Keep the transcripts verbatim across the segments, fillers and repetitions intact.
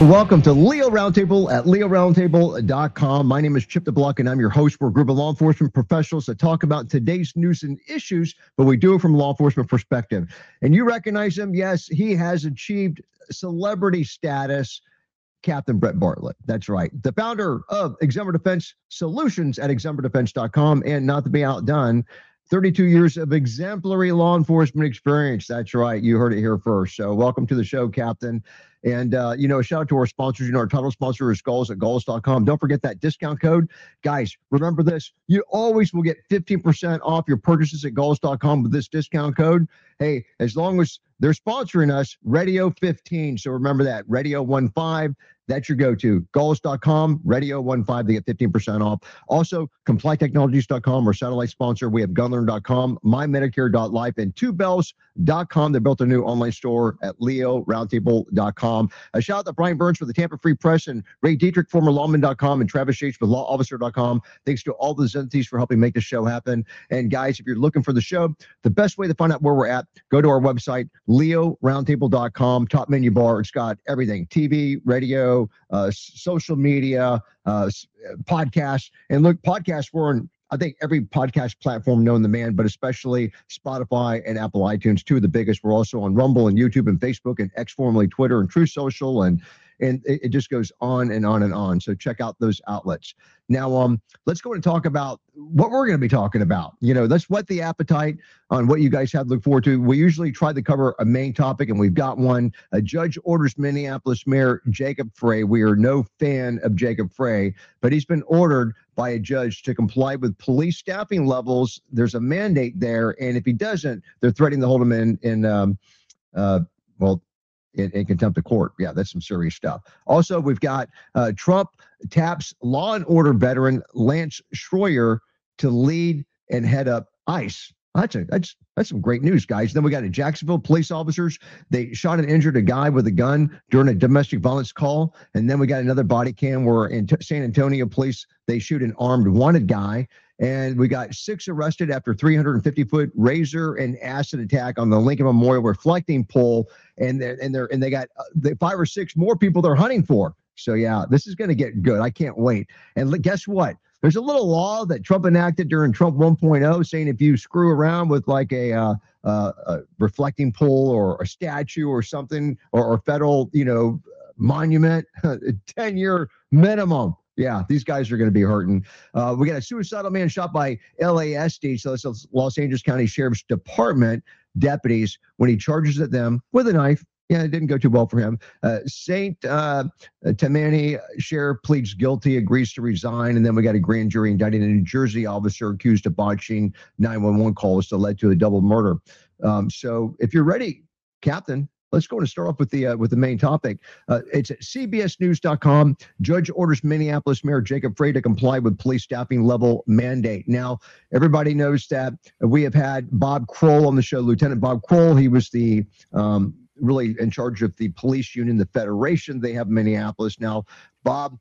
Welcome to Leo Roundtable at leo roundtable dot com. My name is Chip the Block, and I'm your host. We're a group of law enforcement professionals that talk about today's news and issues, but we do it from a law enforcement perspective. And you recognize him? Yes, he has achieved celebrity status. Captain Brett Bartlett. That's right. The founder of Exemplar Defense Solutions at exemplar defense dot com, and not to be outdone, thirty-two years of exemplary law enforcement experience. That's right. You heard it here first. So welcome to the show, Captain. And, uh, you know, a shout out to our sponsors. You know, our title sponsor is Galls at galls dot com. Don't forget that discount code. Guys, remember this. You always will get fifteen percent off your purchases at galls dot com with this discount code. Hey, as long as they're sponsoring us, Radio fifteen. So remember that, Radio fifteen. That's your go-to. Galls dot com, Radio fifteen, they get fifteen percent off. Also, comply technologies dot com, our satellite sponsor. We have gunlearn dot com, my medicare dot life, and two bells dot com. They built a new online store at leo roundtable dot com. A shout out to Brian Burns for the Tampa Free Press, and Ray Dietrich, former lawman dot com, and Travis Yates with law officer dot com. Thanks to all those entities for helping make the show happen. And guys, if you're looking for the show, the best way to find out where we're at, go to our website, leo roundtable dot com. Top menu bar. It's got everything: T V, radio, Uh, social media, uh, podcasts. And look, podcasts, we're on, I think, every podcast platform known to man, but especially Spotify and Apple iTunes, two of the biggest. We're also on Rumble and YouTube and Facebook and X, formerly Twitter, and True Social, and and it, it just goes on and on and on. So check out those outlets. Now, um, let's go and talk about what we're going to be talking about. You know, let's whet the appetite on what you guys have to look forward to. We usually try to cover a main topic, and we've got one. A judge orders Minneapolis Mayor Jacob Frey. We are no fan of Jacob Frey, but he's been ordered by a judge to comply with police staffing levels. There's a mandate there, and if he doesn't, they're threatening to hold him in, in um, uh, well, In, in contempt of court. Yeah, that's some serious stuff. Also, we've got uh, Trump taps law and order veteran Lance Schroyer to lead and head up ICE. That's a, that's that's some great news, guys. Then we got a Jacksonville police officers. They shot and injured a guy with a gun during a domestic violence call. And then we got another body cam where in T- San Antonio police, they shoot an armed wanted guy. And we got six arrested after three hundred fifty foot razor and acid attack on the Lincoln Memorial reflecting pole. And they're, and they're, and they got uh, the five or six more people they're hunting for. So yeah, this is going to get good. I can't wait. And l- guess what? There's a little law that Trump enacted during Trump one point oh saying if you screw around with like a, uh, uh, a reflecting pole or a statue or something, or, or federal, you know, monument, ten year minimum. Yeah, these guys are going to be hurting. Uh, we got a suicidal man shot by L A S D, so that's Los Angeles County Sheriff's Department deputies, when he charges at them with a knife. Yeah, it didn't go too well for him. Uh, Saint uh, Tammany sheriff pleads guilty, agrees to resign, and then we got a grand jury indicting a New Jersey officer accused of botching nine one one calls that led to a double murder. Um, so if you're ready, Captain, let's go and start off with the uh, with the main topic. Uh, it's at C B S news dot com. Judge orders Minneapolis Mayor Jacob Frey to comply with police staffing level mandate. Now, everybody knows that we have had Bob Kroll on the show, Lieutenant Bob Kroll. He was the um, really in charge of the police union, the Federation they have in Minneapolis. Now, Bob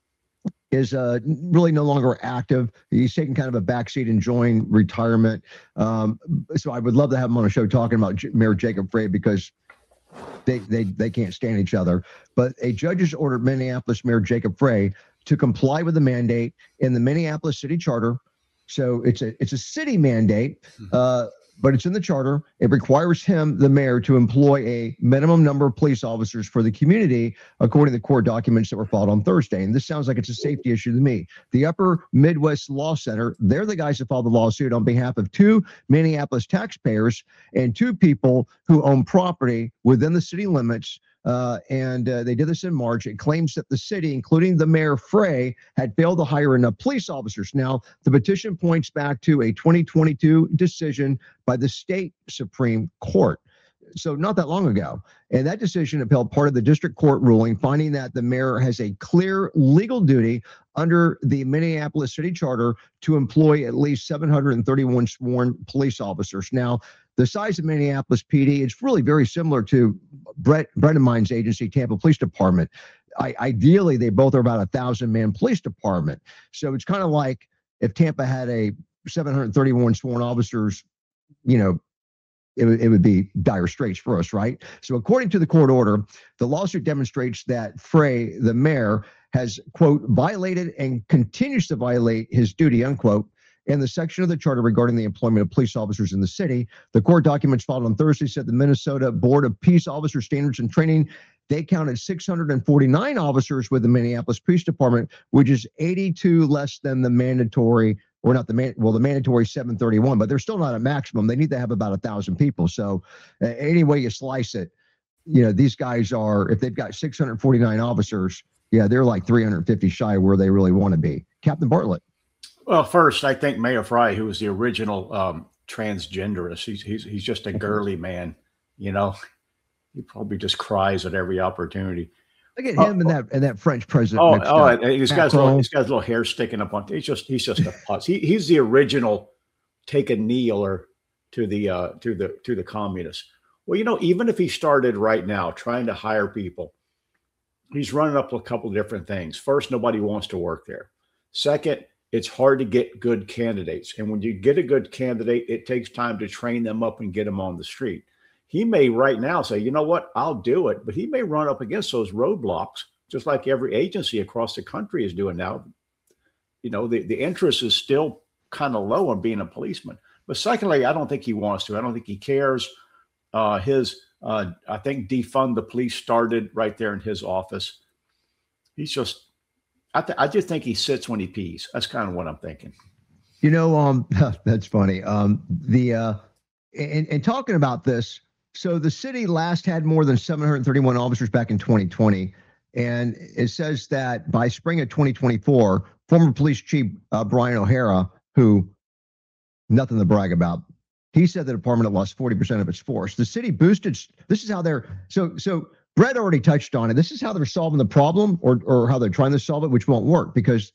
is uh, really no longer active. He's taking kind of a backseat, enjoying retirement. Um, so I would love to have him on a show talking about J- Mayor Jacob Frey, because They, they they can't stand each other. But a judge has ordered Minneapolis Mayor Jacob Frey to comply with the mandate in the Minneapolis City Charter. So it's a it's a city mandate, uh, but it's in the charter. It requires him, the mayor, to employ a minimum number of police officers for the community, according to the court documents that were filed on Thursday. And this sounds like it's a safety issue to me. The Upper Midwest Law Center, they're the guys that filed the lawsuit on behalf of two Minneapolis taxpayers and two people who own property within the city limits. Uh, and uh, they did this in March. It claims that the city, including the mayor Frey, had failed to hire enough police officers. Now, the petition points back to a twenty twenty-two decision by the state Supreme Court. So not that long ago. And that decision upheld part of the district court ruling, finding that the mayor has a clear legal duty under the Minneapolis City Charter to employ at least seven hundred thirty-one sworn police officers. Now, the size of Minneapolis P D is really very similar to Brett, Brett and mine's agency, Tampa Police Department. I, ideally, they both are about a thousand man police department. So it's kind of like if Tampa had a seven hundred thirty-one sworn officers, you know, it, would- it would be dire straits for us, right? So according to the court order, the lawsuit demonstrates that Frey, the mayor, has, quote, violated and continues to violate his duty, unquote, in the section of the charter regarding the employment of police officers in the city. The court documents filed on Thursday said the Minnesota Board of Peace Officer Standards and Training, they counted six hundred forty-nine officers with the Minneapolis Police Department, which is eighty-two less than the mandatory, or not the man, well, the mandatory seven thirty-one, but they're still not at maximum. They need to have about a thousand people. So uh, any way you slice it, you know, these guys are, if they've got six hundred forty-nine officers, yeah, they're like three hundred fifty shy of where they really want to be. Captain Bartlett. Well, first, I think Mayor Frey, who was the original um, transgenderist, he's, he's he's just a girly man, you know. He probably just cries at every opportunity. Look at him oh, and that and that French president. Oh, oh, he's got his little, he's got his little hair sticking up on. He's just he's just a putz. He he's the original take a kneeler to the uh, to the to the communists. Well, you know, even if he started right now trying to hire people, he's running up a couple of different things. First, nobody wants to work there. Second, it's hard to get good candidates. And when you get a good candidate, it takes time to train them up and get them on the street. He may right now say, you know what, I'll do it. But he may run up against those roadblocks, just like every agency across the country is doing now. You know, the, the interest is still kind of low on being a policeman. But secondly, I don't think he wants to. I don't think he cares. Uh, his, uh, I think defund the police started right there in his office. He's just, I, th- I just think he sits when he pees. That's kind of what I'm thinking. You know, um, that's funny. Um, the uh, and, and talking about this, so the city last had more than seven hundred thirty-one officers back in twenty twenty, and it says that by spring of twenty twenty-four, former police chief uh, Brian O'Hara, who nothing to brag about, he said the department had lost forty percent of its force. The city boosted. This is how they're so so. Brett already touched on it. This is how they're solving the problem, or or how they're trying to solve it, which won't work because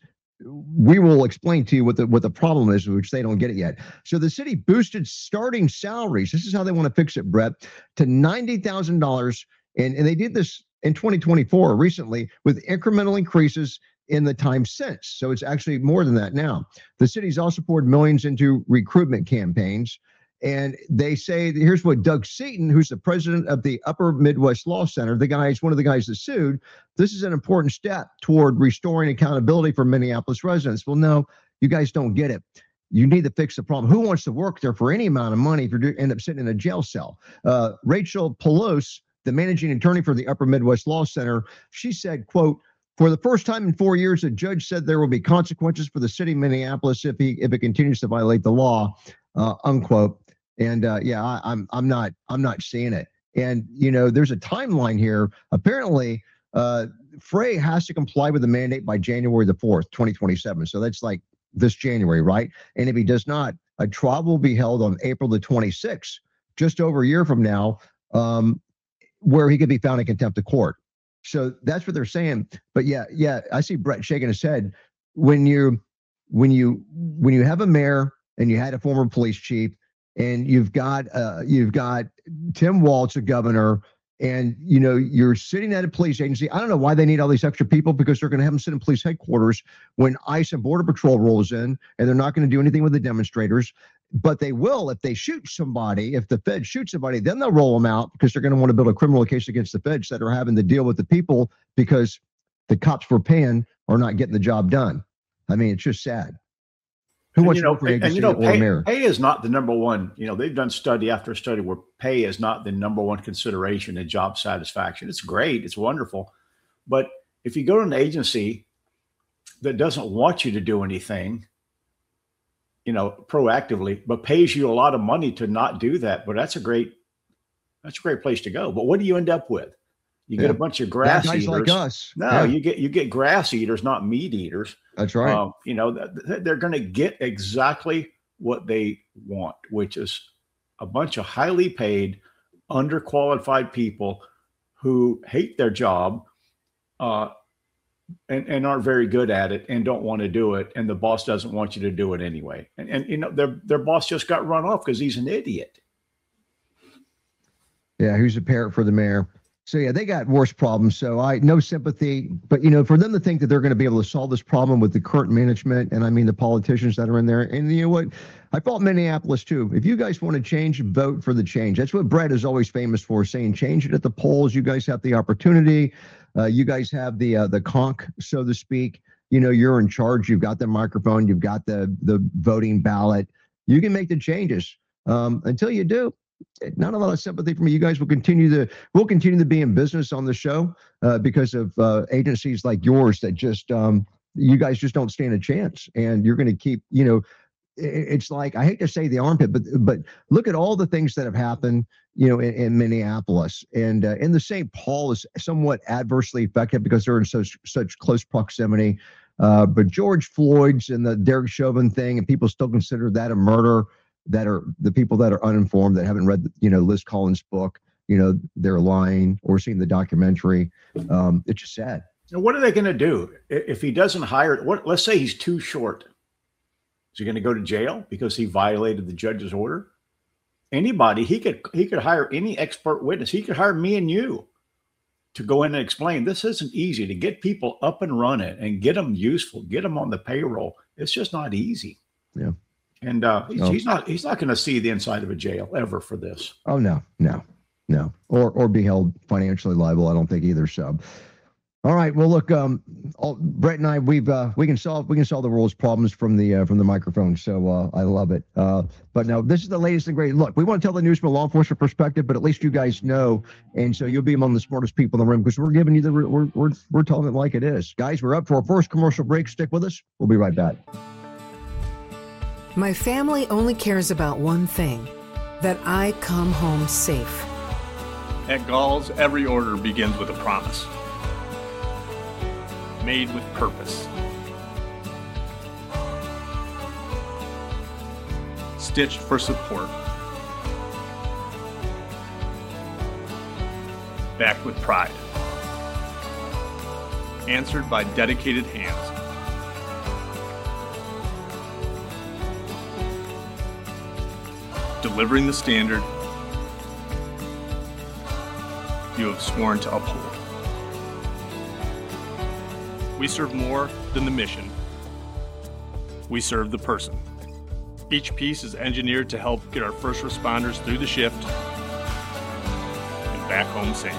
we will explain to you what the what the problem is, which they don't get it yet. So the city boosted starting salaries. This is how they want to fix it, Brett, to ninety thousand dollars, and and they did this in twenty twenty-four recently with incremental increases in the time since. So it's actually more than that now. The city's also poured millions into recruitment campaigns. And they say, here's what Doug Seaton, who's the president of the Upper Midwest Law Center, the guy is one of the guys that sued. This is an important step toward restoring accountability for Minneapolis residents. Well, no, you guys don't get it. You need to fix the problem. Who wants to work there for any amount of money if you end up sitting in a jail cell? Uh, Rachel Pelosi, the managing attorney for the Upper Midwest Law Center, she said, quote, for the first time in four years, a judge said there will be consequences for the city of Minneapolis if he if it continues to violate the law, uh, unquote. And uh, yeah, I, I'm I'm not I'm not seeing it. And you know, there's a timeline here. Apparently, uh, Frey has to comply with the mandate by January the fourth, twenty twenty-seven. So that's like this January, right? And if he does not, a trial will be held on April the twenty-sixth, just over a year from now, um, where he could be found in contempt of court. So that's what they're saying. But yeah, yeah, I see Brett shaking his head. When you when you when you have a mayor and you had a former police chief, and you've got uh, you've got Tim Walz, a governor, and you know you're sitting at a police agency. I don't know why they need all these extra people, because they're going to have them sit in police headquarters when ICE and Border Patrol rolls in, and they're not going to do anything with the demonstrators. But they will if they shoot somebody. If the Fed shoots somebody, then they'll roll them out because they're going to want to build a criminal case against the Feds that are having to deal with the people because the cops we're paying are not getting the job done. I mean, it's just sad. Who and, wants you know, to work for agency and, you know, or pay, mayor? Pay is not the number one. You know, they've done study after study where pay is not the number one consideration in job satisfaction. It's great. It's wonderful. But if you go to an agency that doesn't want you to do anything, you know, proactively, but pays you a lot of money to not do that, but that's a great, that's a great place to go. But what do you end up with? You yeah. get a bunch of grass guys eaters. Like us. No, yeah. you get you get grass eaters, not meat eaters. That's right. Um, you know, th- they're going to get exactly what they want, which is a bunch of highly paid, underqualified people who hate their job uh, and, and aren't very good at it and don't want to do it. And the boss doesn't want you to do it anyway. And, and you know, their their boss just got run off because he's an idiot. Yeah, who's a parrot for the mayor? So yeah, they got worse problems. So I no sympathy, but you know, for them to think that they're going to be able to solve this problem with the current management, and I mean the politicians that are in there, and you know what, I fault Minneapolis too. If you guys want to change, vote for the change. That's what Brett is always famous for, saying change it at the polls. You guys have the opportunity. Uh, you guys have the uh, the conch, so to speak. You know, you're in charge. You've got the microphone. You've got the the voting ballot. You can make the changes. Um, until you do, not a lot of sympathy for me. You guys will continue to we'll continue to be in business on the show uh, because of uh, agencies like yours that just um, you guys just don't stand a chance, and you're going to keep. You know, it's like I hate to say the armpit, but but look at all the things that have happened. You know, in, in Minneapolis and uh, in the Saint Paul is somewhat adversely affected because they're in such such close proximity. Uh, but George Floyd's and the Derek Chauvin thing, and people still consider that a murder. That are the people that are uninformed, that haven't read, you know, Liz Collins' book, you know, they're lying or seen the documentary. Um, it's just sad. Now, what are they going to do if he doesn't hire? What? Let's say he's too short. Is he going to go to jail because he violated the judge's order? Anybody, he could he could hire any expert witness. He could hire me and you to go in and explain. This isn't easy to get people up and running and get them useful, get them on the payroll. It's just not easy. Yeah. And uh, he's, no. he's not he's not going to see the inside of a jail ever for this. Oh, no, no, no. Or or be held financially liable. I don't think either. So, all right. Well, look, um, all, Brett and I, we've uh, we can solve we can solve the world's problems from the uh, from the microphone. So uh, I love it. Uh, but no, this is the latest and greatest. Look, we want to tell the news from a law enforcement perspective, but at least you guys know, and so you'll be among the smartest people in the room because we're giving you the we're we're we're telling it like it is. Guys, we're up for our first commercial break. Stick with us. We'll be right back. My family only cares about one thing, that I come home safe. At Gall's, every order begins with a promise. Made with purpose. Stitched for support. Backed with pride. Answered by dedicated hands. Delivering the standard you have sworn to uphold. We serve more than the mission. We serve the person. Each piece is engineered to help get our first responders through the shift and back home safe.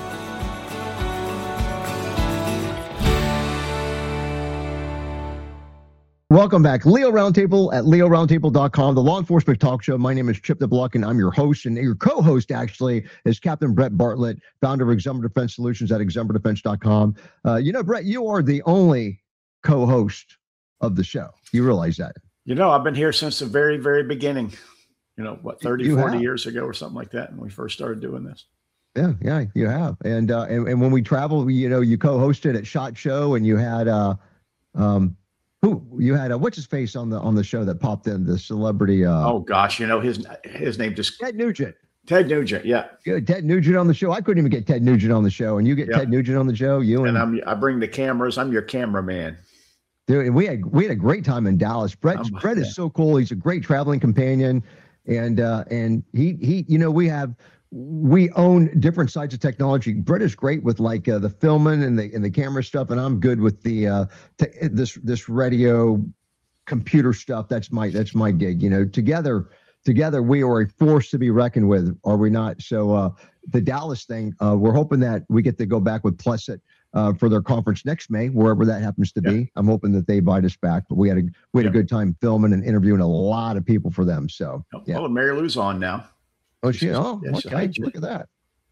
Welcome back. Leo Roundtable at leo roundtable dot com, the law enforcement talk show. My name is Chip DeBluck, and I'm your host. And your co-host, actually, is Captain Brett Bartlett, founder of Exemplar Defense Solutions at exemplar defense dot com. Uh, you know, Brett, you are the only co-host of the show. You realize that? You know, I've been here since the very, very beginning. You know, what, thirty, you forty have. years ago or something like that when we first started doing this. Yeah, yeah, you have. And uh, and, and when we travel, you know, you co-hosted at SHOT Show, and you had uh, um, who you had uh, what's his face on the on the show that popped in, the celebrity. Uh, oh gosh, you know his his name just Ted Nugent. Ted Nugent, yeah. Good, Ted Nugent on the show. I couldn't even get Ted Nugent on the show, and you get yeah. Ted Nugent on the show. You and, and I'm I bring the cameras. I'm your cameraman. Dude, we had we had a great time in Dallas. Brett oh, Brett yeah. is so cool. He's a great traveling companion, and uh, and he he you know we have. We own different sides of technology. Brett is great with like uh, the filming and the and the camera stuff, and I'm good with the uh, t- this this radio computer stuff. That's my that's my gig. You know, together together we are a force to be reckoned with, are we not? So uh, the Dallas thing, uh, we're hoping that we get to go back with Plesset uh, for their conference next May, wherever that happens to yeah. be. I'm hoping that they invite us back. But we had a we had yeah. a good time filming and interviewing a lot of people for them. So yeah. Oh, Mary Lou's on now. Oh, she, oh, okay. Look at that.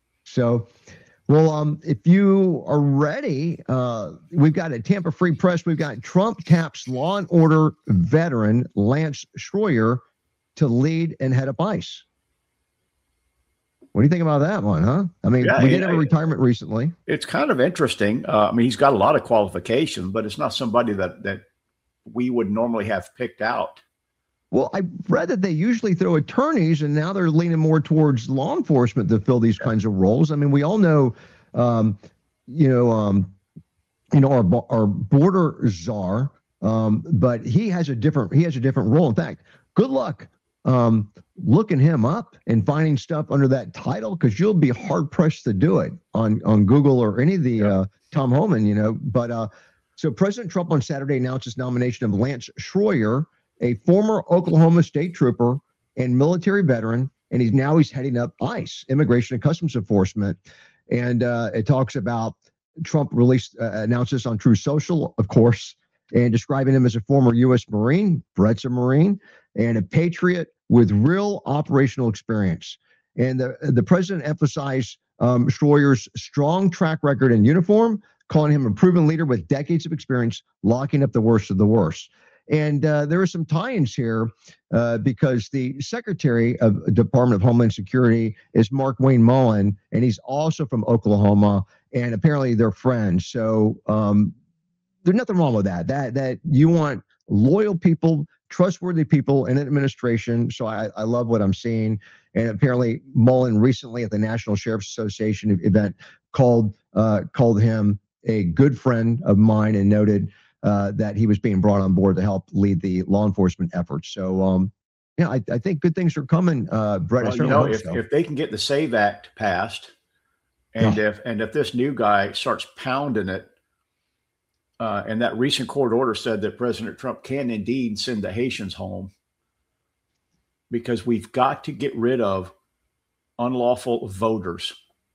So, well, um, if you are ready, uh, we've got a Tampa Free Press. We've got Trump taps Law and Order veteran Lance Schroyer to lead and head up ICE. What do you think about that one, huh? I mean, yeah, we did have a retirement recently. It's kind of interesting. Uh, I mean, he's got a lot of qualifications, but it's not somebody that that we would normally have picked out. Well, I read that they usually throw attorneys, and now they're leaning more towards law enforcement to fill these kinds of roles. I mean, we all know, um, you know, um, you know, our our border czar, um, but he has a different he has a different role. In fact, good luck um, looking him up and finding stuff under that title, because you'll be hard pressed to do it on, on Google or any of the Yeah. uh, Tom Homan, you know. But uh, so President Trump on Saturday announced his nomination of Lance Schroyer, a former Oklahoma state trooper and military veteran, and he's now he's heading up ICE, Immigration and Customs Enforcement. And uh, it talks about Trump released uh, announced this on True Social, of course, and describing him as a former U S Marine, Brett's a Marine, and a patriot with real operational experience. And the, the president emphasized um, Schroyer's strong track record in uniform, calling him a proven leader with decades of experience, locking up the worst of the worst. And uh, there are some tie-ins here uh, because the Secretary of the Department of Homeland Security is Mark Wayne Mullen, and he's also from Oklahoma, and apparently they're friends. So um, there's nothing wrong with that. That that you want loyal people, trustworthy people in an administration. So I, I love what I'm seeing. And apparently Mullen recently at the National Sheriff's Association event called uh, called him a good friend of mine and noted uh, that he was being brought on board to help lead the law enforcement efforts. So, um, yeah, I, I think good things are coming, uh, Brett. Well, I you know, hope if, so. if they can get the SAVE Act passed, and Yeah. if and if this new guy starts pounding it, uh, and that recent court order said that President Trump can indeed send the Haitians home, because we've got to get rid of unlawful voters.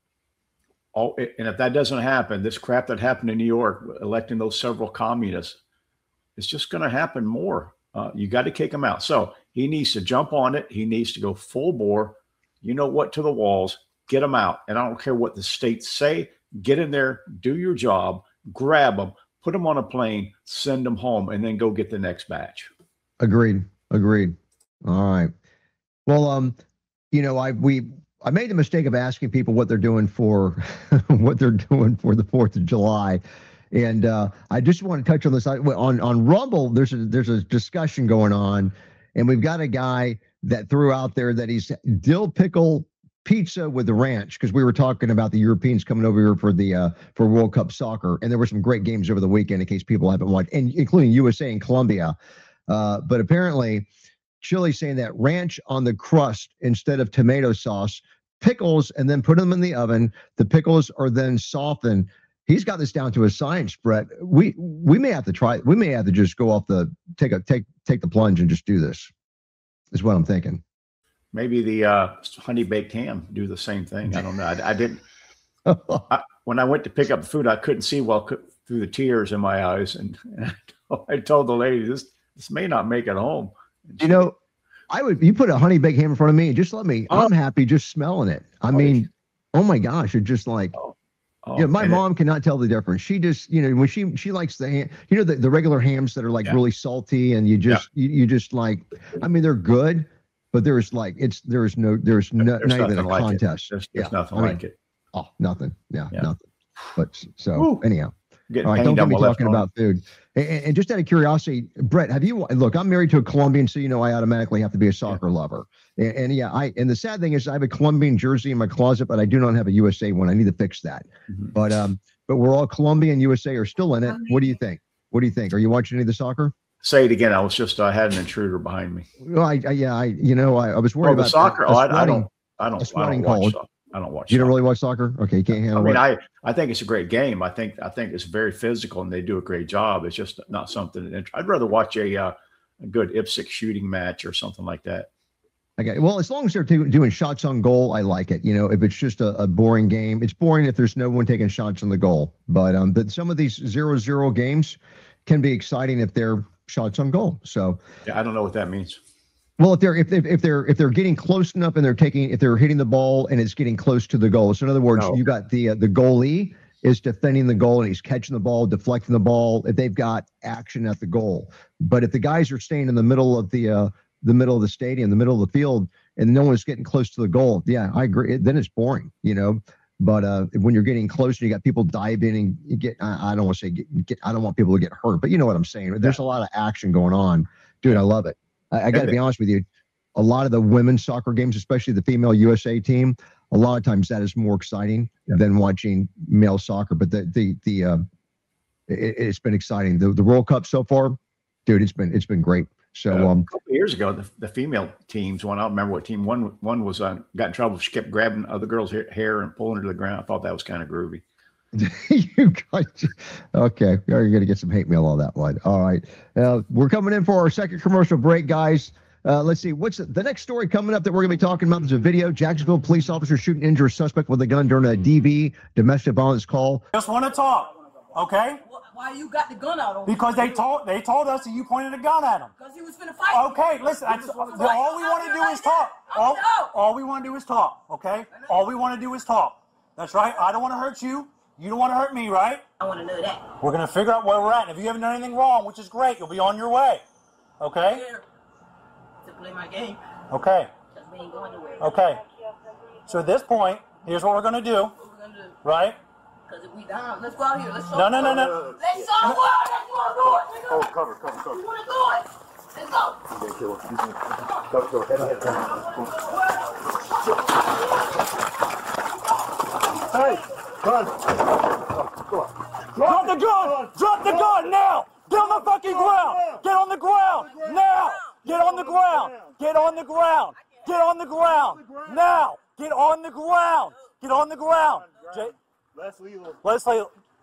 All, and if that doesn't happen, this crap that happened in New York, electing those several communists, it's just going to happen more. Uh, you got to kick him out. So he needs to jump on it. He needs to go full bore. You know what, to the walls, get them out. And I don't care what the states say, get in there, do your job, grab them, put them on a plane, send them home, and then go get the next batch. Agreed. Agreed. All right. Well, um, you know, I we I made the mistake of asking people what they're doing for what they're doing for the Fourth of July, and uh, I just want to touch on this. I, on on Rumble, there's a there's a discussion going on, and we've got a guy that threw out there that he's dill pickle pizza with the ranch, because we were talking about the Europeans coming over here for the uh, for World Cup soccer, and there were some great games over the weekend in case people haven't watched, and including U S A and Colombia. Uh, but apparently, Chili's saying that ranch on the crust instead of tomato sauce, pickles, and then put them in the oven. The pickles are then softened. He's got this down to a science, Brett. We we may have to try. We may have to just go off the take a take take the plunge and just do this. Is what I'm thinking. Maybe the uh, honey baked ham do the same thing. I don't know. I, I didn't. I, when I went to pick up the food, I couldn't see well through the tears in my eyes, and, and I told the lady, "This this may not make it home." You know, I would. You put a honey baked ham in front of me, and just let me. I'm happy just smelling it. I mean, oh my gosh, it just like. Oh, oh, yeah, my mom it, cannot tell the difference. She just, you know, when she she likes the ham, you know, the, the regular hams that are like yeah. really salty, and you just yeah. you, you just like. I mean, they're good. But there's like it's there's no there's, no, there's not even a like contest. It. There's, there's yeah. nothing I mean, like it. Oh, nothing. Yeah, yeah. nothing. But so Woo. anyhow, Getting all right. Don't get me talking arm. about food. And, and just out of curiosity, Brett, have you look? I'm married to a Colombian, so you know I automatically have to be a soccer yeah. lover. And, and yeah, I and the sad thing is I have a Colombian jersey in my closet, but I do not have a U S A one. I need to fix that. Mm-hmm. But um, but we're all Colombian. U S A are still in it. What do you think? What do you think? Are you watching any of the soccer? Say it again. I was just, I had an intruder behind me. Well, I, I yeah, I, you know, I, I was worried oh, about soccer. A, a oh, I, sweating, I don't, I don't, I don't watch soccer. I don't watch. You soccer. don't really watch soccer? Okay, you can't handle. I mean, it. I, I think it's a great game. I think, I think it's very physical, and they do a great job. It's just not something that I'd rather watch a, uh, a good IPSC shooting match or something like that. Okay, well, as long as they're do, doing shots on goal, I like it. You know, if it's just a, a boring game, it's boring if there's no one taking shots on the goal. But um, but some of these zero zero games can be exciting if they're shots on goal. So yeah, I don't know what that means. Well, if they're if they if they're if they're getting close enough and they're taking if they're hitting the ball and it's getting close to the goal. So in other words, no. you got the uh, the goalie is defending the goal and he's catching the ball, deflecting the ball. If they've got action at the goal, but if the guys are staying in the middle of the uh, the middle of the stadium, the middle of the field, and no one's getting close to the goal, yeah, I agree. Then it's boring, you know. But uh, when you're getting close, and you got people diving and you get, I, I don't want to say get, get, I don't want people to get hurt, but you know what I'm saying. There's a lot of action going on, dude. I love it. I, I got to be honest with you. A lot of the women's soccer games, especially the female U S A team, a lot of times that is more exciting yeah. than watching male soccer. But the the the uh, it, it's been exciting. The the World Cup so far, dude, it's been it's been great. So uh, um, a couple of years ago, the, the female teams, one I don't remember what team one one was on, got in trouble. She kept grabbing other girls' hair and pulling her to the ground. I thought that was kind of groovy. you guys, okay, you're going to get some hate mail on that one. All right, uh, we're coming in for our second commercial break, guys. Uh, let's see, what's the, the next story coming up that we're going to be talking about? There's a video. Jacksonville police officer shooting injured suspect with a gun during a D V, domestic violence call. Just want to talk, okay? Why you got the gun out on Because they told they told us that you pointed a gun at him. Because he was finna fight. Okay, listen. I, all we want to do is talk. All, all we want to do is talk. Okay. All we want to do is talk. That's right. I don't want to hurt you. You don't want to hurt me, right? I want to know that. We're gonna figure out where we're at. And if you haven't done anything wrong, which is great, you'll be on your way. Okay. Here to play my game. Okay. Because we ain't going nowhere. Okay. So at this point, here's what we're gonna do. What we gonna do? Right. Because if we down, let's go out here. Let's show No, no, no, no. Let's show what. Let's go do it, nigga. Oh, cover, cover, cover. You want to do it? Let's go. Cover, cover, head ahead. Hey, gun. Go on. Drop the gun! Drop the gun now! Get on the fucking ground! Get on the ground! Now! Get on the ground! Get on the ground! Get on the ground! Now! Get on the ground! Get on the ground! J- Leslie, Leslie,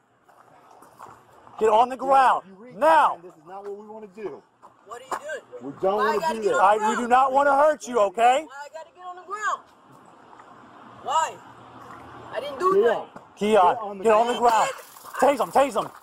get on the ground now! this is not what we want to do. What are you doing? We don't Why I want gotta to do get that. on- I, we do not want to hurt you, okay? Why I got to get on the ground? Why? I didn't do Yeah. nothing. Keon, get on the ground. Tase him, tase him.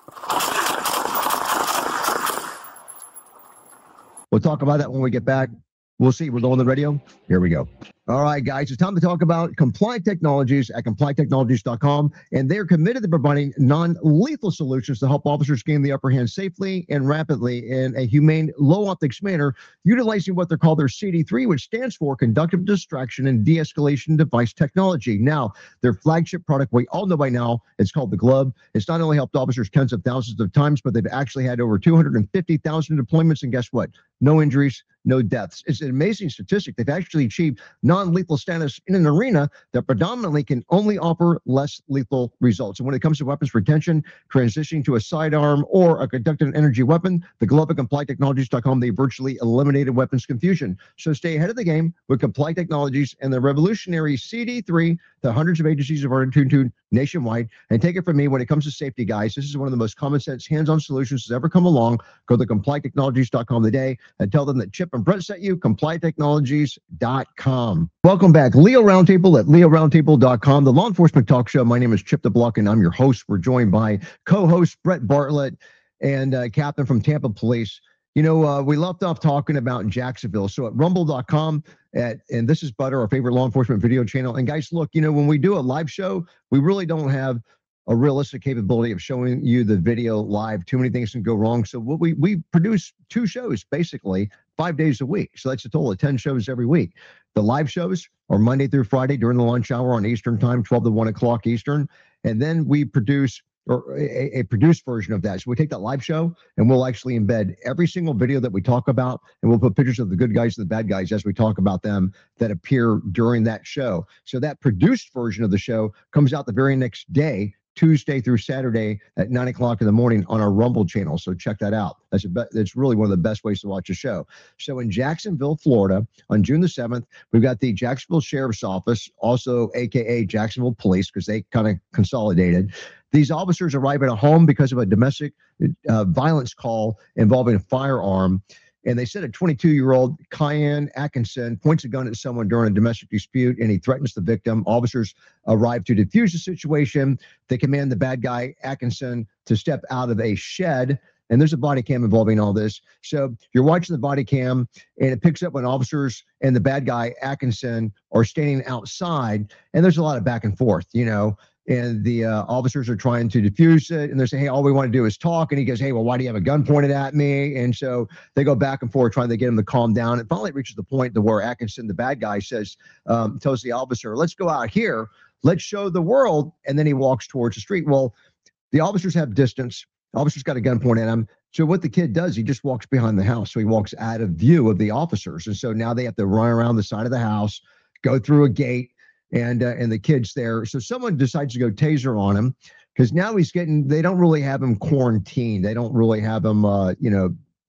We'll talk about that when we get back. We'll see. We're on the radio. Here we go. All right, guys, it's time to talk about Compliant Technologies at compliant technologies dot com. And they're committed to providing non-lethal solutions to help officers gain the upper hand safely and rapidly in a humane, low-optics manner, utilizing what they're called their C D three, which stands for Conductive Distraction and De-escalation Device Technology. Now, their flagship product, we all know by now, it's called the Glove. It's not only helped officers tens of thousands of times, but they've actually had over two hundred fifty thousand deployments. And guess what? No injuries, no deaths. It's an amazing statistic. They've actually achieved non-lethal status in an arena that predominantly can only offer less lethal results. And when it comes to weapons retention, transitioning to a sidearm or a conductive energy weapon, the Glove at compliant technologies dot com, they virtually eliminated weapons confusion. So stay ahead of the game with Compliant Technologies and the revolutionary C D three that hundreds of agencies have already tuned to nationwide. And take it from me, when it comes to safety, guys, this is one of the most common sense hands-on solutions that's ever come along. Go to compliant technologies dot com today and tell them that Chip and Brett sent you. compliant technologies dot com. Welcome back. Leo Roundtable at leo roundtable dot com, the law enforcement talk show. My name is Chip the Block, and I'm your host. We're joined by co-host Brett Bartlett and uh, Captain from Tampa Police. You know, uh, we left off talking about Jacksonville. So at rumble dot com, at, and this is Butter, our favorite law enforcement video channel. And guys, look, you know, when we do a live show, we really don't have a realistic capability of showing you the video live. Too many things can go wrong. So what we we produce two shows basically five days a week. So that's a total of ten shows every week. The live shows are Monday through Friday during the lunch hour on Eastern time, twelve to one o'clock Eastern. And then we produce or a, a produced version of that. So we take that live show and we'll actually embed every single video that we talk about, and we'll put pictures of the good guys and the bad guys as we talk about them that appear during that show. So that produced version of the show comes out the very next day, Tuesday through Saturday at nine o'clock in the morning on our Rumble channel. So check that out. That's a be- that's really one of the best ways to watch a show. So in Jacksonville, Florida, on June the seventh, we've got the Jacksonville Sheriff's Office, also A K A Jacksonville Police, because they kind of consolidated. These officers arrive at a home because of a domestic uh, violence call involving a firearm. And they said a twenty-two-year-old Cayenne Atkinson points a gun at someone during a domestic dispute, and he threatens the victim. Officers arrive to defuse the situation. They command the bad guy, Atkinson, to step out of a shed. And there's a body cam involving all this. So you're watching the body cam, and it picks up when officers and the bad guy, Atkinson, are standing outside. And there's a lot of back and forth, you know. And the uh, officers are trying to defuse it, and they're saying, hey, all we want to do is talk. And he goes, hey, well, why do you have a gun pointed at me? And so they go back and forth trying to get him to calm down. And finally it reaches the point to where Atkinson, the bad guy, says, um, tells the officer, let's go out here. Let's show the world. And then he walks towards the street. Well, the officers have distance. The officer's got a gun pointed at him. So what the kid does, he just walks behind the house. So he walks out of view of the officers. And so now they have to run around the side of the house, go through a gate, and uh, and the kid's there. So someone decides to go taser on him, because now he's getting, they don't really have him quarantined. They don't really have him, uh, you know,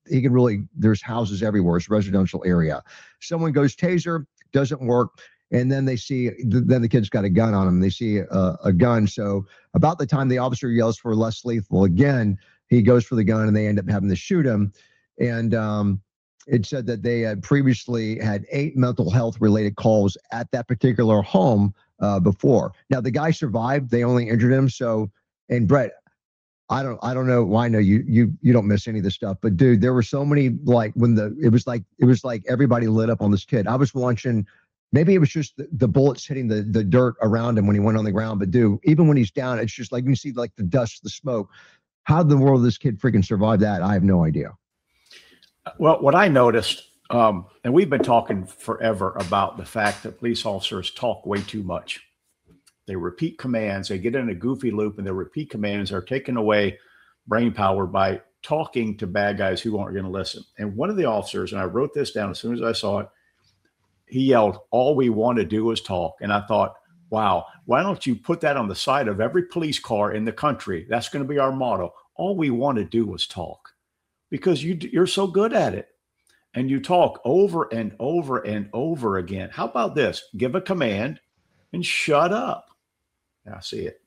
he can really, there's houses everywhere. It's a residential area. Someone goes taser, doesn't work. And then they see, then the kid's got a gun on him. They see a, a gun. So about the time the officer yells for less lethal again, he goes for the gun and they end up having to shoot him. And um, it said that they had previously had eight mental health related calls at that particular home uh, before. Now the guy survived. They only injured him. So, and Brett, I don't, I don't know why. I know you, you, you don't miss any of this stuff, but dude, there were so many, like when the, it was like, it was like everybody lit up on this kid. I was watching, maybe it was just the, the bullets hitting the, the dirt around him when he went on the ground. But dude, even when he's down, it's just like, you can see like the dust, the smoke. How in the world this kid freaking survive that? I have no idea. Well, what I noticed, um, and we've been talking forever about the fact that police officers talk way too much. They repeat commands. They get in a goofy loop, and their repeat commands are taking away brain power by talking to bad guys who aren't going to listen. And one of the officers, and I wrote this down as soon as I saw it, he yelled, "All we want to do is talk." And I thought, wow, why don't you put that on the side of every police car in the country? That's going to be our motto. All we want to do is talk, because you, you're so good at it. And you talk over and over and over again. How about this? Give a command and shut up. I see it.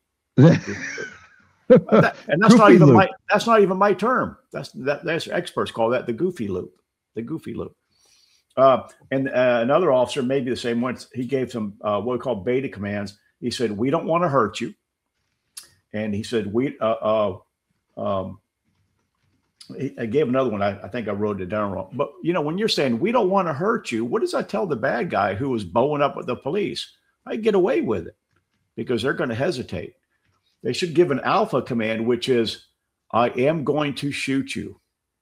that, and that's not even loop. my that's not even my term. That's that that's experts call that the goofy loop. The goofy loop. Uh, and uh, another officer, maybe the same one, he gave some uh, what we call beta commands. He said, "We don't want to hurt you," and he said, "We." Uh, uh, um, he, I gave another one. I, I think I wrote it down wrong. But you know, when you're saying we don't want to hurt you, what does that tell the bad guy who was bowing up with the police? I get away with it because they're going to hesitate. They should give an alpha command, which is, "I am going to shoot you."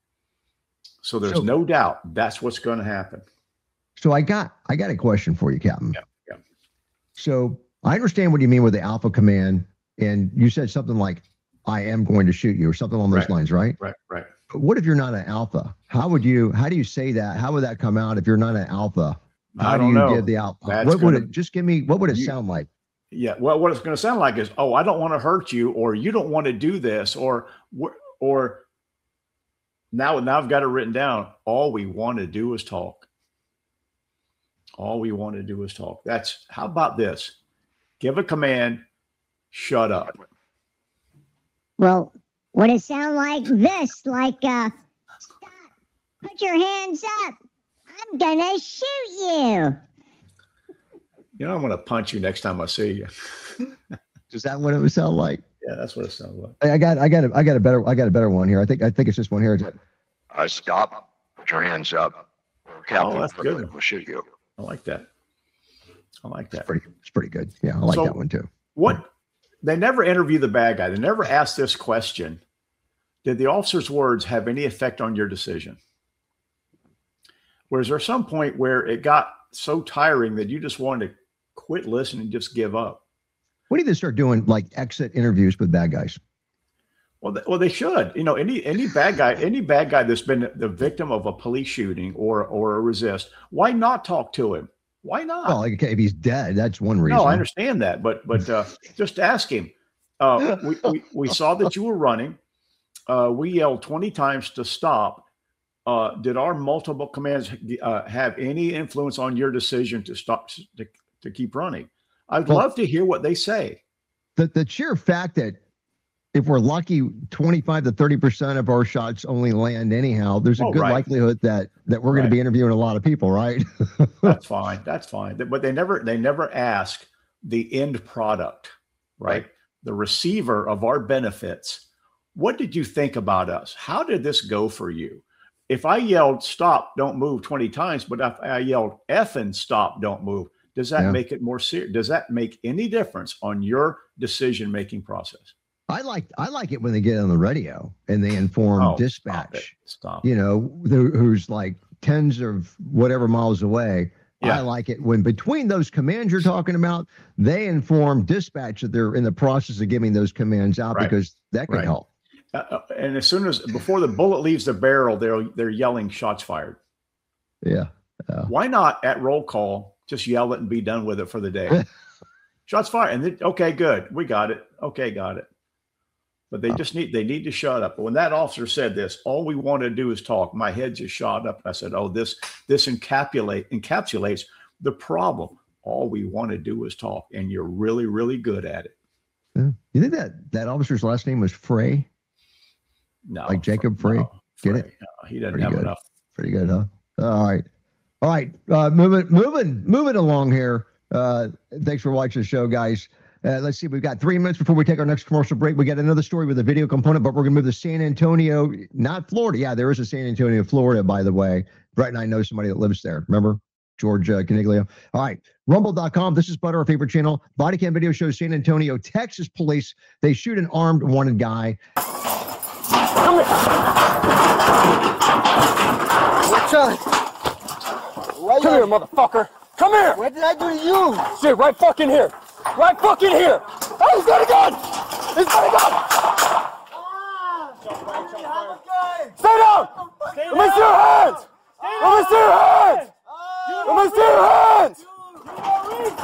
So there's so, no doubt that's what's going to happen. So I got I got a question for you, Captain. Yeah, yeah. So I understand what you mean with the alpha command, and you said something like, "I am going to shoot you," or something along those right. lines, right? Right, right. But what if you're not an alpha? How would you? How do you say that? How would that come out if you're not an alpha? How I don't do you know. give the alpha? That's what gonna, would it? Just give me. What would it you, sound like? Yeah. Well, what it's going to sound like is, "Oh, I don't want to hurt you," or "You don't want to do this," or or. Now, now I've got it written down. All we want to do is talk. All we want to do is talk. That's, how about this? Give a command, shut up. Well, would it sound like this? Like, uh, stop, put your hands up. I'm gonna shoot you. You know, I'm going to punch you next time I see you. Is that what it would sound like? Yeah, that's what it sounds like. I got, I got, a, I got a better, I got a better one here. I think, I think it's this one here. I stop. Put your hands up. Captain, oh, that's good. We'll shoot you. I like that. I like that. It's pretty, it's pretty good. Yeah, I like so that one too. What? They never interview the bad guy. They never ask this question: did the officer's words have any effect on your decision? Whereas there's some point where it got so tiring that you just wanted to quit listening and just give up. What do they start doing, like exit interviews with bad guys? Well, they, well, they should. You know, any any bad guy, any bad guy that's been the victim of a police shooting or or a resist, why not talk to him? Why not? Well, like, okay, if he's dead, that's one reason. No, I understand that, but but uh, just ask him. Uh, we, we we saw that you were running. Uh, we yelled twenty times to stop. Uh, did our multiple commands uh, have any influence on your decision to stop to, to keep running? I'd well, love to hear what they say. The the sheer fact that if we're lucky, twenty-five to thirty percent of our shots only land anyhow, there's a oh, good right. likelihood that that we're right. going to be interviewing a lot of people, right? That's fine. That's fine. But they never they never ask the end product, right? right? The receiver of our benefits. What did you think about us? How did this go for you? If I yelled stop, don't move twenty times, but if I yelled effing stop, don't move, does that yeah. make it more serious? Does that make any difference on your decision-making process? I like I like it when they get on the radio and they inform oh, Stop dispatch. it. Stop. You know, who's like tens of whatever miles away. Yeah. I like it when between those commands you're talking about, they inform dispatch that they're in the process of giving those commands out right. because that can right. help. Uh, and as soon as before the bullet leaves the barrel, they're they're yelling shots fired. Yeah. yeah. Why not at roll call just yell it and be done with it for the day? Shots fired, and then, okay, good, we got it. Okay, got it. But they just need they need to shut up. But when that officer said this, all we want to do is talk. My head just shot up. I said, "Oh, this this encapsulate encapsulates the problem. All we want to do is talk, and you're really, really good at it." Yeah. You think that that officer's last name was Frey? No, like Jacob Frey. No, Get Frey. it? No, he doesn't Pretty have good. enough. Pretty good, huh? All right, all right. Uh, moving, moving, moving along here. Uh, thanks for watching the show, guys. Uh, let's see. We've got three minutes before we take our next commercial break. We got another story with a video component, but we're going to move to San Antonio, not Florida. Yeah, there is a San Antonio, Florida, by the way. Brett and I know somebody that lives there. Remember? George uh, Caniglio. All right. Rumble dot com. This is Butter, our favorite channel. Body cam video shows San Antonio, Texas police. They shoot an armed, wanted guy. Come here. What's up? Come here, motherfucker. Come here. What did I do to you? Shit, right fucking here. Right fucking here. Oh, he's got a gun. He's got a gun. Stay down. Let me see your hands. Let me see your hands. Let me see your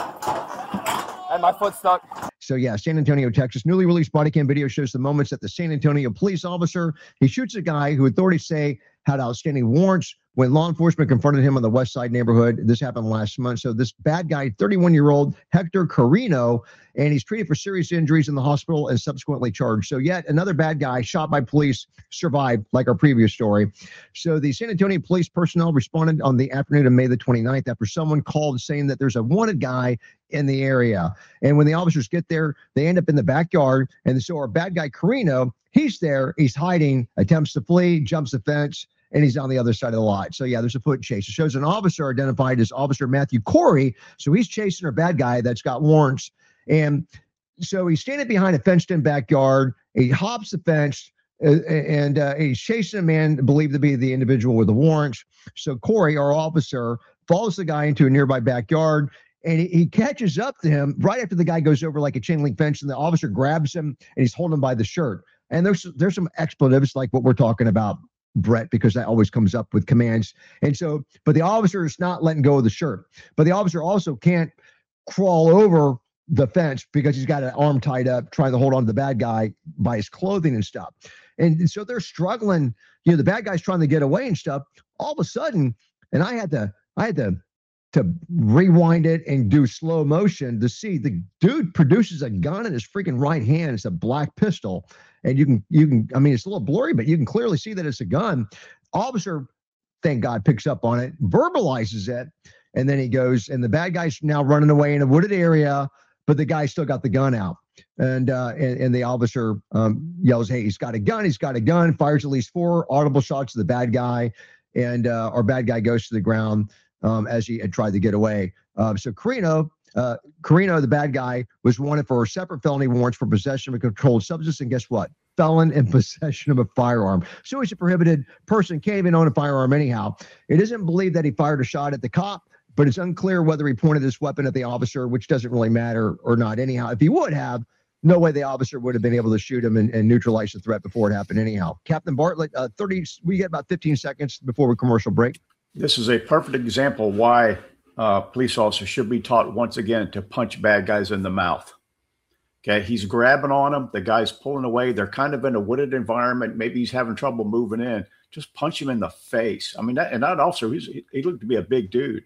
hands. And my foot's stuck. So yeah, San Antonio, Texas. Newly released body cam video shows the moments that the San Antonio police officer, he shoots a guy who authorities say had outstanding warrants when law enforcement confronted him in the West Side neighborhood. This happened last month. So this bad guy, thirty-one-year-old Hector Carino, and he's treated for serious injuries in the hospital and subsequently charged. So yet another bad guy shot by police survived, like our previous story. So the San Antonio police personnel responded on the afternoon of May the twenty-ninth after someone called saying that there's a wanted guy in the area. And when the officers get there, they end up in the backyard. And so our bad guy Carino, he's there, he's hiding, attempts to flee, jumps the fence, and he's on the other side of the lot. So yeah, there's a foot chase. It shows an officer identified as Officer Matthew Corey. So he's chasing a bad guy that's got warrants. And so he's standing behind a fenced-in backyard. He hops the fence, uh, and uh, he's chasing a man believed to be the individual with the warrants. So Corey, our officer, follows the guy into a nearby backyard, and he, he catches up to him right after the guy goes over like a chain link fence, and the officer grabs him, and he's holding him by the shirt. And there's there's some expletives like what we're talking about, Brett, because that always comes up with commands. And so, but the officer is not letting go of the shirt. But the officer also can't crawl over the fence because he's got an arm tied up trying to hold on to the bad guy by his clothing and stuff. And so they're struggling. You know, the bad guy's trying to get away and stuff. All of a sudden, and I had to, I had to, to rewind it and do slow motion to see the dude produces a gun in his freaking right hand. It's a black pistol. And you can, you can, I mean, it's a little blurry, but you can clearly see that it's a gun. Officer, thank God, picks up on it, verbalizes it, and then he goes, and the bad guy's now running away in a wooded area, but the guy still got the gun out. And uh, and, and the officer um, yells, hey, he's got a gun, he's got a gun, fires at least four audible shots to the bad guy, and uh, our bad guy goes to the ground um, as he had tried to get away. Uh, so Carino, Uh, Carino, the bad guy, was wanted for separate felony warrants for possession of a controlled substance, and guess what? Felon in possession of a firearm. So he's a prohibited person, can't even own a firearm anyhow. It isn't believed that he fired a shot at the cop, but it's unclear whether he pointed this weapon at the officer, which doesn't really matter or not anyhow. If he would have, no way the officer would have been able to shoot him and, and neutralize the threat before it happened anyhow. Captain Bartlett, uh, thirty, we get about fifteen seconds before we commercial break. This is a perfect example why Uh, police officers should be taught once again to punch bad guys in the mouth. Okay, he's grabbing on them. The guy's pulling away. They're kind of in a wooded environment. Maybe he's having trouble moving in. Just punch him in the face. I mean, that, and that officer, he's, he looked to be a big dude.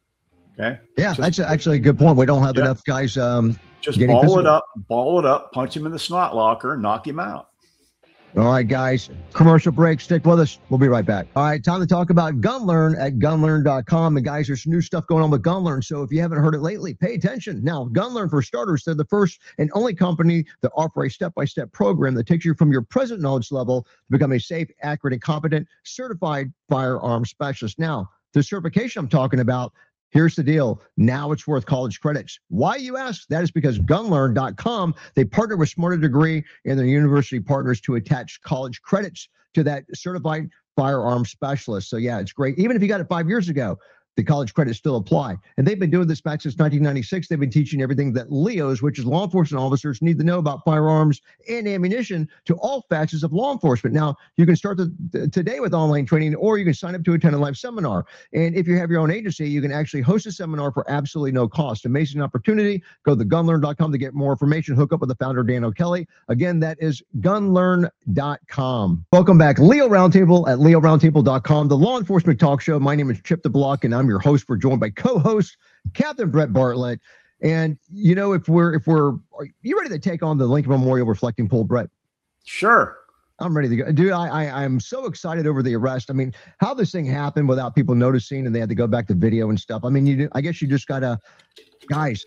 Okay. Yeah, just, that's actually a good point. We don't have yeah. enough guys. Um, just ball physical. it up, ball it up, punch him in the snot locker, and knock him out. All right, guys, commercial break. Stick with us. We'll be right back. All right, time to talk about GunLearn at gun learn dot com. And guys, there's new stuff going on with GunLearn. So if you haven't heard it lately, pay attention. Now, GunLearn, for starters, they're the first and only company that offer a step-by-step program that takes you from your present knowledge level to become a safe, accurate, and competent certified firearm specialist. Now, the certification I'm talking about, here's the deal. Now it's worth college credits. Why, you ask? That is because gun learn dot com, they partner with Smarter Degree and their university partners to attach college credits to that certified firearm specialist. So yeah, it's great. Even if you got it five years ago, the college credits still apply. And they've been doing this back since nineteen ninety-six. They've been teaching everything that L E Os, which is law enforcement officers, need to know about firearms and ammunition to all facets of law enforcement. Now, you can start the, the, today with online training, or you can sign up to attend a live seminar. And if you have your own agency, you can actually host a seminar for absolutely no cost. Amazing opportunity. Go to gun learn dot com to get more information. Hook up with the founder, Dan O'Kelly. Again, that is gun learn dot com. Welcome back. Leo Roundtable at leo roundtable dot com, the law enforcement talk show. My name is Chip DeBlock, and I'm your host. We're joined by co-host Captain Brett Bartlett. And you know, if we're if we're are you ready to take on the Lincoln Memorial reflecting poll, Brett? Sure. I'm ready to go. Dude, I, I I'm so excited over the arrest. I mean, how this thing happened without people noticing, and they had to go back to video and stuff. I mean, you I guess you just gotta, guys,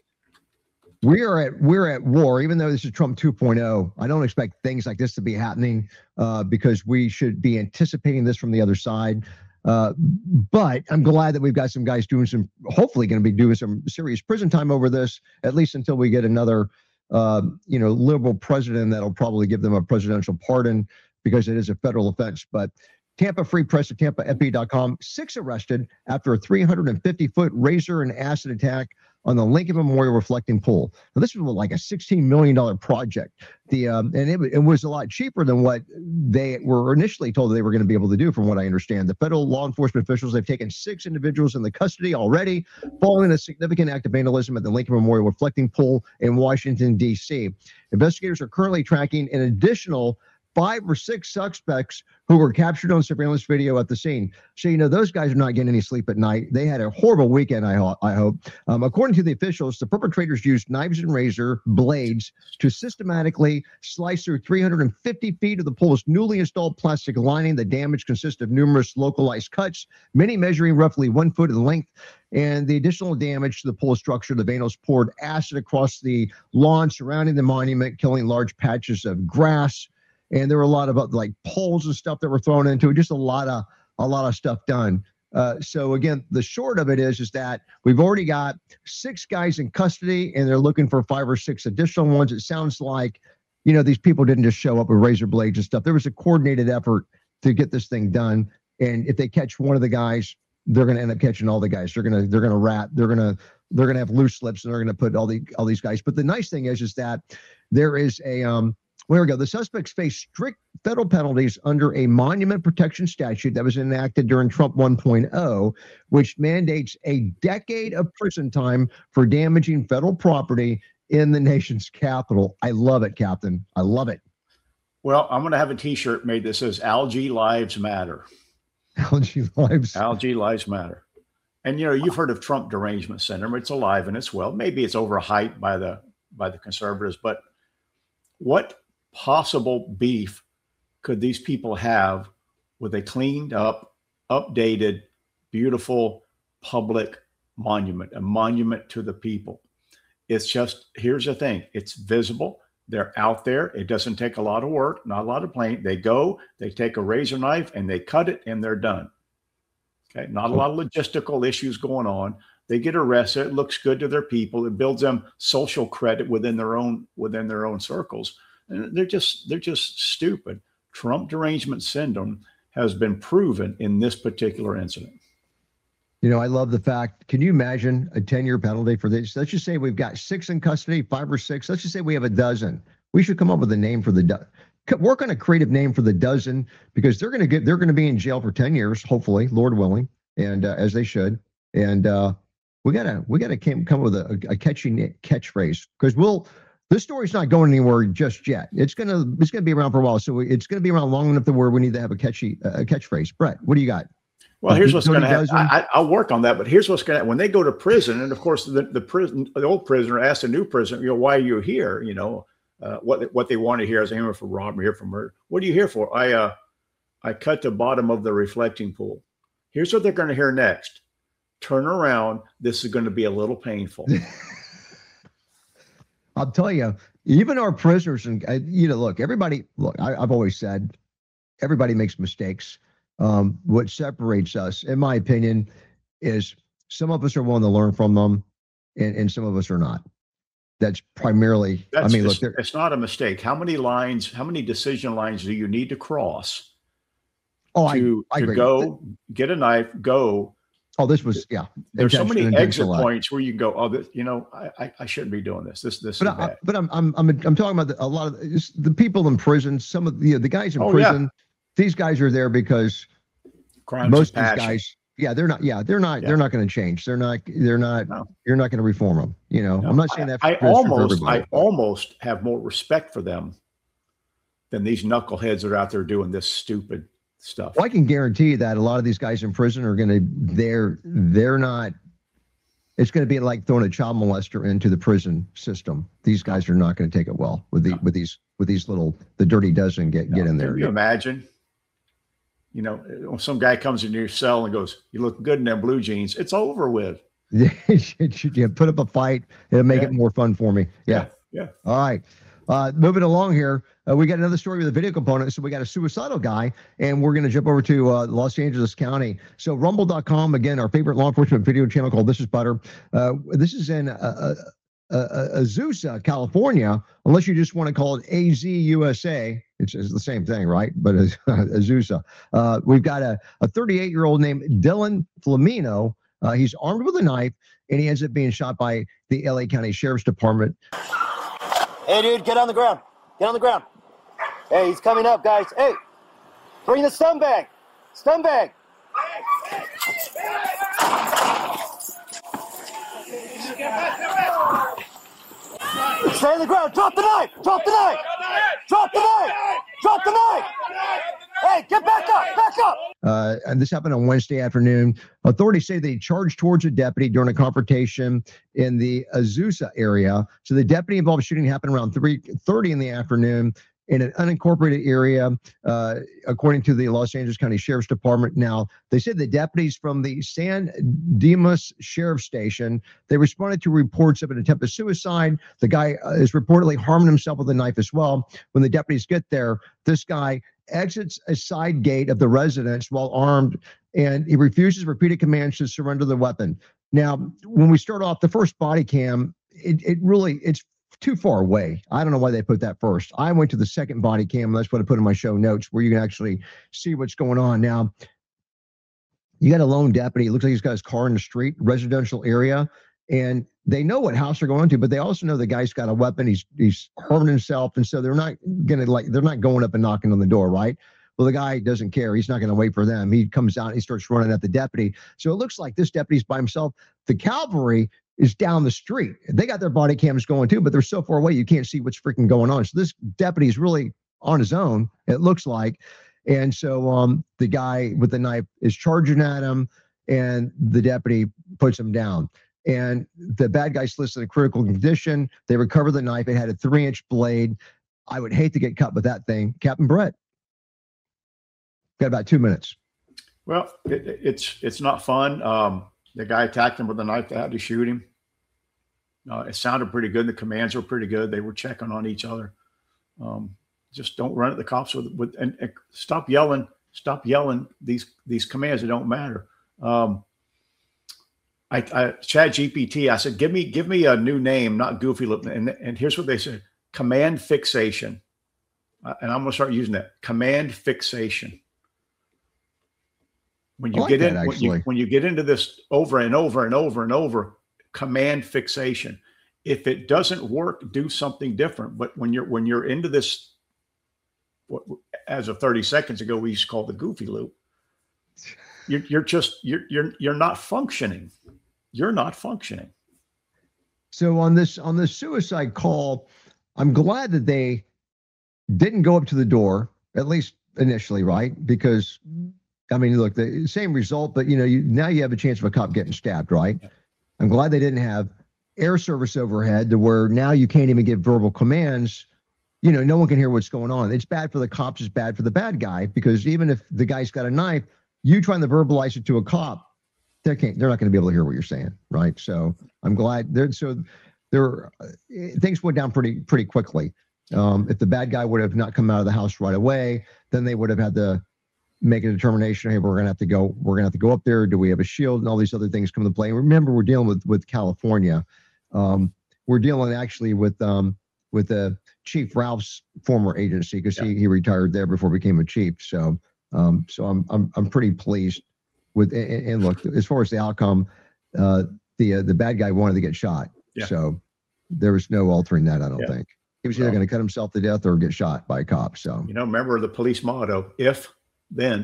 we are at we're at war. Even though this is Trump two point oh, I don't expect things like this to be happening uh, because we should be anticipating this from the other side. Uh, but I'm glad that we've got some guys doing some, hopefully going to be doing some serious prison time over this, at least until we get another, uh, you know, liberal president that'll probably give them a presidential pardon because it is a federal offense. But Tampa Free Press at tampa f b dot com, six arrested after a three hundred fifty foot razor and acid attack on the Lincoln Memorial reflecting pool. Now, this was like a sixteen million dollars project. The um, and it, it was a lot cheaper than what they were initially told they were going to be able to do, from what I understand. The federal law enforcement officials have taken six individuals into custody already, following a significant act of vandalism at the Lincoln Memorial reflecting pool in Washington, D C. Investigators are currently tracking an additional five or six suspects who were captured on surveillance video at the scene. So, you know, those guys are not getting any sleep at night. They had a horrible weekend, I, ho- I hope. Um, according to the officials, the perpetrators used knives and razor blades to systematically slice through three hundred fifty feet of the pool's newly installed plastic lining. The damage consists of numerous localized cuts, many measuring roughly one foot in length. And the additional damage to the pool structure, the vandals poured acid across the lawn surrounding the monument, killing large patches of grass. And there were a lot of like poles and stuff that were thrown into it, just a lot of a lot of stuff done. Uh, so again, the short of it is, is that we've already got six guys in custody, and they're looking for five or six additional ones. It sounds like, you know, these people didn't just show up with razor blades and stuff. There was a coordinated effort to get this thing done. And if they catch one of the guys, they're going to end up catching all the guys. They're going to they're going to rat. They're going to they're going to have loose slips, and they're going to put all the all these guys. But the nice thing is, is that there is a um. There we go. The suspects face strict federal penalties under a monument protection statute that was enacted during Trump one point oh, which mandates a decade of prison time for damaging federal property in the nation's capital. I love it, Captain. I love it. Well, I'm going to have a T-shirt made that says "Algae Lives Matter." Algae Lives. Algae Lives Matter. And you know, you've heard of Trump derangement syndrome. It's alive and it's well. Maybe it's overhyped by the by the conservatives, but what possible beef could these people have with a cleaned up, updated, beautiful public monument, a monument to the people? It's just, here's the thing. It's visible. They're out there. It doesn't take a lot of work, not a lot of playing. They go, they take a razor knife and they cut it and they're done. Okay. Not a lot of logistical issues going on. They get arrested. It looks good to their people. It builds them social credit within their own, within their own circles. And they're just they're just stupid. Trump derangement syndrome has been proven in this particular incident. You know, I love the fact, can you imagine a ten-year penalty for this? Let's just say we've got six in custody, five or six. Let's just say we have a dozen. We should come up with a name for the dozen. Work on a creative name for the dozen, because they're going to get they're going to be in jail for ten years, hopefully, Lord willing, and uh, as they should. And uh, we gotta we gotta come up with a, a catchy catchphrase, because we'll. This story's not going anywhere just yet. It's gonna it's gonna be around for a while, so it's gonna be around long enough to where we need to have a catchy uh, a catchphrase. Brett, what do you got? Well, here's what's going to happen. I, I'll work on that, but here's what's going to when they go to prison, and of course the the prison the old prisoner asks the new prisoner, you know, why are you here? You know, uh, what what they want to hear is, I'm here for robbery, here for murder. What are you here for? I uh I cut the bottom of the reflecting pool. Here's what they're going to hear next. Turn around. This is going to be a little painful. I'll tell you, even our prisoners, and uh, you know, look, everybody, look, I, I've always said, everybody makes mistakes. Um, what separates us, in my opinion, is some of us are willing to learn from them, and, and some of us are not. That's primarily, That's I mean, just, look, it's not a mistake. How many lines, how many decision lines do you need to cross oh, to, I, I to agree. go get a knife, go Oh, this was yeah. There's so many exit intentional act. points where you can go, oh, this, you know, I, I I shouldn't be doing this. This this But is I, bad. but I'm I'm I'm I'm talking about the, a lot of it's the people in prison. Some of the the guys in Oh, prison. yeah. These guys are there because Crimes most of of these passion. guys. Yeah, they're not. Yeah, they're not. Yeah. They're not going to change. They're not. They're not. No. You're not going to reform them. You know. No, I'm not saying that. I, I for- that's for almost, everybody. I almost have more respect for them than these knuckleheads that are out there doing this stupid stuff. Well, I can guarantee that a lot of these guys in prison are going to. They're. They're not. It's going to be like throwing a child molester into the prison system. These guys are not going to take it well with the No. with these with these little the dirty dozen get get in there. Can you imagine? You know, when some guy comes into your cell and goes, "You look good in them blue jeans," it's over with. Yeah, put up a fight. It'll make Yeah. it more fun for me. Yeah. Yeah. All right. Uh, moving along here, uh, we got another story with a video component. So we got a suicidal guy, and we're going to jump over to uh, Los Angeles County. So rumble dot com, again, our favorite law enforcement video channel called This is Butter. Uh, this is in uh, uh, uh, Azusa, California, unless you just want to call it A Z U S A. It's, it's the same thing, right? But uh, Azusa. Uh, we've got a thirty-eight-year-old named Dylan Flamino. Uh, he's armed with a knife, and he ends up being shot by the L A County Sheriff's Department. Hey, dude, get on the ground. Get on the ground. Hey, he's coming up, guys. Hey, bring the stun bag. Stun bag. Stay on the ground. Drop the knife. Drop the knife. Drop the knife. Drop the knife. Hey, get back up. Back up. Uh, and this happened on Wednesday afternoon. Authorities say they charged towards a deputy during a confrontation in the Azusa area. So the deputy involved shooting happened around three thirty in the afternoon in an unincorporated area, uh, according to the Los Angeles County Sheriff's Department. Now, they said the deputies from the San Dimas Sheriff's Station, they responded to reports of an attempted suicide. The guy uh, is reportedly harming himself with a knife as well. When the deputies get there, this guy exits a side gate of the residence while armed, and he refuses repeated commands to surrender the weapon. Now, when we start off, the first body cam, it, it really, it's too far away. I don't know why they put that first. I went to the second body cam. That's what I put in my show notes, where you can actually see what's going on. Now, you got a lone deputy. It looks like he's got his car in the street, residential area, and they know what house they're going to, but they also know the guy's got a weapon. He's he's harming himself, and so they're not gonna like they're not going up and knocking on the door, right? Well, the guy doesn't care. He's not going to wait for them. He comes out and he starts running at the deputy. So it looks like this deputy's by himself. The cavalry is down the street. They got their body cams going too, but they're so far away you can't see what's freaking going on. So this deputy is really on his own, it looks like. And so um, the guy with the knife is charging at him, and the deputy puts him down. And the bad guy's listed in critical condition. They recovered the knife. It had a three-inch blade. I would hate to get cut with that thing. Captain Brett, got about two minutes. Well, it, it's it's not fun. Um, the guy attacked him with a knife. They had to shoot him. Uh, it sounded pretty good. The commands were pretty good. They were checking on each other. Um, just don't run at the cops with with and, and stop yelling. Stop yelling these these commands. It don't matter. Um, I, I Chat G P T. I said, give me give me a new name, not Goofy Lip. And and here's what they said: command fixation. Uh, and I'm gonna start using that. Command fixation. When you I like get that, in, when actually. you, when you get into this over and over and over and over, command fixation. If it doesn't work, do something different. But when you're when you're into this, what as of thirty seconds ago we used to call the Goofy Loop. You're you're just you're you're you're not functioning. You're not functioning. So on this on this suicide call, I'm glad that they didn't go up to the door, at least initially, right? Because I mean, look, the same result, but you know, you now you have a chance of a cop getting stabbed, right? I'm glad they didn't have air service overhead to where now you can't even give verbal commands. You know, no one can hear what's going on. It's bad for the cops. It's bad for the bad guy, because even if the guy's got a knife, you trying to verbalize it to a cop, they can't. They're not going to be able to hear what you're saying, right? So I'm glad. There, so there, uh, things went down pretty pretty quickly. Um, if the bad guy would have not come out of the house right away, then they would have had to make a determination. Hey, we're going to have to go. We're going to have to go up there. Do we have a shield? And all these other things come into play. And remember, we're dealing with with California. Um, we're dealing actually with um, with uh, Chief Ralph's former agency, because yeah. he he retired there before he became a chief. So um, so I'm I'm I'm pretty pleased with and, and look, as far as the outcome, uh, the uh, the bad guy wanted to get shot. Yeah. So there was no altering that, I don't Yeah. think. He was either Well, going to cut himself to death or get shot by a cop. So You know, remember the police motto: if, then.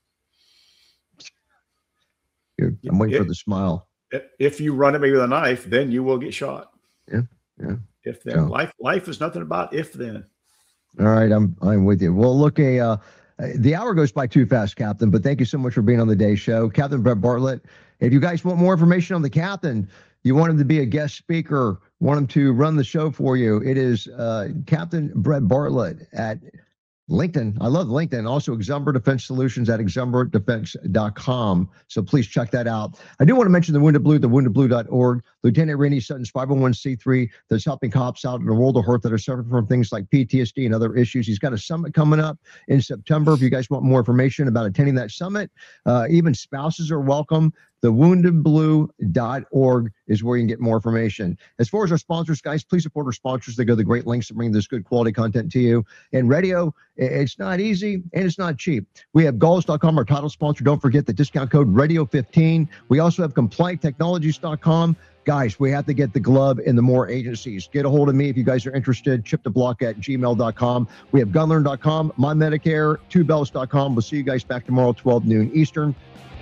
Dude, I'm waiting for If- the smile. If you run at me with a knife, then you will get shot. Yeah, yeah. If then, So- life life is nothing about if then. All right, I'm I'm with you. Well, look, a uh, the hour goes by too fast, Captain. But thank you so much for being on the Day Show, Captain Brett Bartlett. If you guys want more information on the Captain, you want him to be a guest speaker, want him to run the show for you, it is uh, Captain Brett Bartlett at LinkedIn. I love LinkedIn. Also, Exumber Defense Solutions at exumber defense dot com. So please check that out. I do want to mention the Wounded Blue, the wounded blue dot org. Lieutenant Randy Sutton's five oh one c three that's helping cops out in the world of hurt that are suffering from things like P T S D and other issues. He's got a summit coming up in September. If you guys want more information about attending that summit, uh, even spouses are welcome. The wounded blue dot org is where you can get more information. As far as our sponsors, guys, please support our sponsors. They go to great lengths to bring this good quality content to you. And radio, i- it's not easy and it's not cheap. We have galls dot com, our title sponsor. Don't forget the discount code radio fifteen. We also have compliant technologies dot com. Guys, we have to get the glove in the more agencies. Get a hold of me if you guys are interested. chip the block at gmail dot com. We have gunlearn dot com, my Medicare, two bells dot com. We'll see you guys back tomorrow, twelve noon Eastern.